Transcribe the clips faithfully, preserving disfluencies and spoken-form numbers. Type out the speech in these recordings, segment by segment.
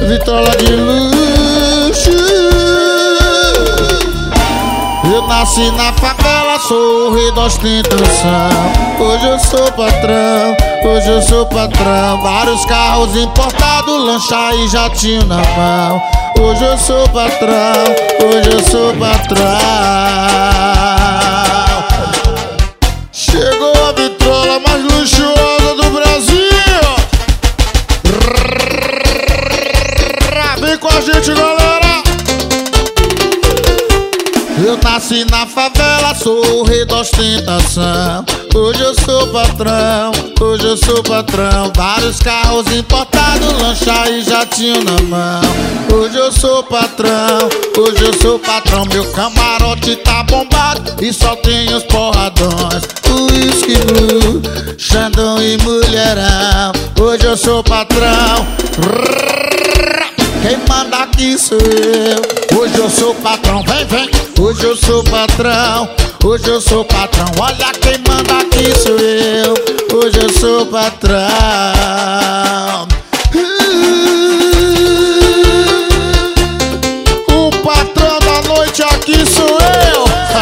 vitrola de luxo. Eu nasci na favela, sou o rei da ostentação. Hoje eu sou patrão, hoje eu sou patrão. Vários carros importados, lancha e jatinho na mão. Hoje eu sou patrão, hoje eu sou patrão. Chegou a vitrola mais luxuosa do Brasil. Vem com a gente, galera. Eu nasci na favela, sou o rei da ostentação. Hoje eu sou patrão, hoje eu sou patrão. Vários carros importados, lancha e jatinho na mão. Hoje eu sou patrão, hoje eu sou patrão. Meu camarote tá bombado e só tem os porradões. Whisky Blue, Xandão e mulherão. Hoje eu sou patrão. Quem manda aqui sou eu. Hoje eu sou patrão, vem, vem. Hoje eu sou patrão, hoje eu sou patrão. Olha quem manda aqui sou eu. Hoje eu sou patrão. O patrão da noite aqui sou eu.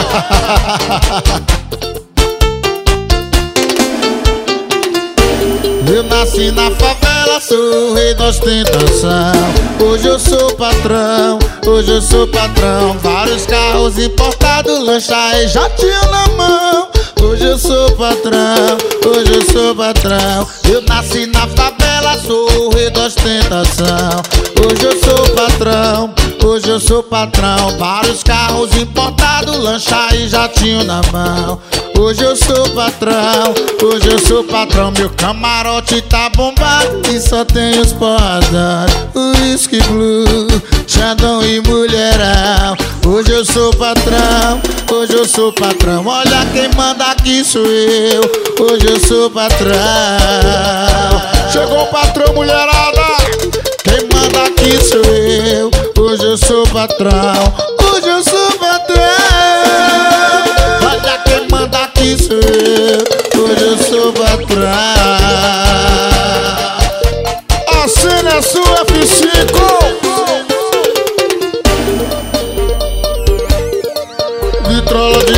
Eu nasci na favela, sou o rei da ostentação. Hoje eu sou patrão, hoje eu sou patrão. Vários carros importados, lancha e jatinho na mão. Hoje eu sou patrão, hoje eu sou patrão. Eu nasci na favela, sou o rei da ostentação. Hoje eu sou patrão, hoje eu sou patrão. Vários carros importados, lancha e jatinho na mão. Hoje eu sou patrão, hoje eu sou patrão. Meu camarote tá bombado e só tem os porradões. Whisky Blue, Xandão e mulherão. Hoje eu sou patrão, hoje eu sou patrão. Olha quem manda aqui sou eu. Hoje eu sou patrão. Chegou o patrão, mulherada. Quem manda aqui sou eu. Hoje eu sou patrão, hoje eu sou patrão. Olha quem manda aqui sou eu. Hoje eu sou patrão. Assine a sua F cinco. Vitrola de